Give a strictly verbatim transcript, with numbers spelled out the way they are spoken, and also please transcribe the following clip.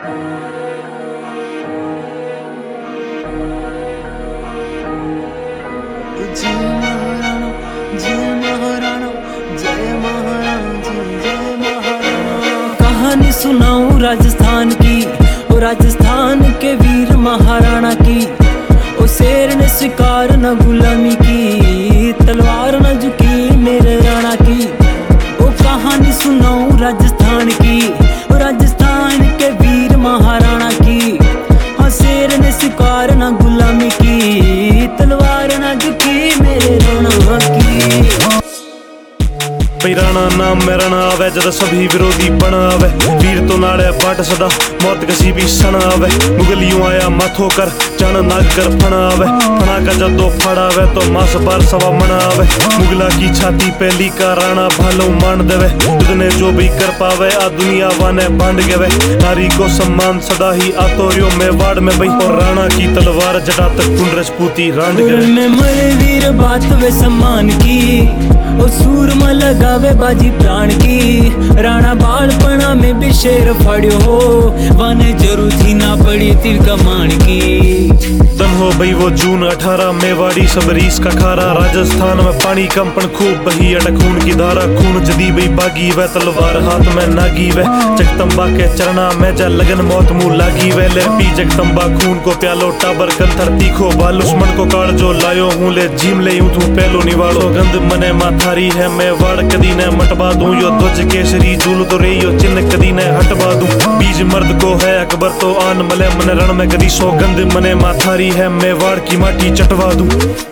जय महाराणा जय महाराणा जय महाराणा जय महाराणा। कहानी सुनाऊं राजस्थान की, ओ राजस्थान के वीर महाराणा की। ओ शेर ने शिकार न गुलामी की, तलवार न झुकी मेरे राणा की। ओ कहानी सुनाऊं राजस्थान की, ओ राजस्थान के वीर महाराणा की। हाँ शेर ने शिकार न गुलामी की, तलवार न झुकी मेरे राणा की। भाई राणा नाम में रण आवे, जद सभी विरोधी बन आवे। वीर तो नाड़े बाट सदा, मौत कसी भी सन आवे। मुगलियों आया माथो कर, चण नाग कर फण आवे। फणा का जदो फड़ आवे तो मास बार सवा मन आवे। मुगला की छाती पहली का राणा भालो मान देवे। तुझने जो भी कर पावे आ दुनिया वाने बांध गवे। नारी को सम्मान सदा ही आतोरियो में वाड़ में बई। और राणा की तलवार जटा तक कुंड राजपूती रांड गए। में मरे वीर बात वे सम्मान की, ओ सूरमा लगावे बाजी प्राण की। राणा बालपणा में भी शेर फड़ियो हो, वाने जरूर थी ना पड़ी तीर कमान की। तन हो बई वो जून अठारह, मेवाड़ी सबरीस का खारा। राजस्थान में पानी कंपन खूब बही, अटक खून की धारा। खून जदी बई बागी वे, तलवार हाथ में नागी वे। जगदम्बा के चरना में जा लगन मौत मुंह लागी वे। ले पी जगदम्बा खून को प्यालो, टाबर कंथर तीखो बाल। दुश्मन को काड़ जो लायो हूँ, ले जीम ले यूं तू पहलो निवाड़ो। गंद मने माथारी है मैं वाड़ कदी ने मटवा दूं। यो ध्वज केसरी झूल तो रे यो चिन्ह कदी ने हटवा दूं। बीज मर्द को है अकबर तो आन मले मन रण में कदी। सौगंध मने माथारी है मैं वाड़ की माटी चटवा दूं।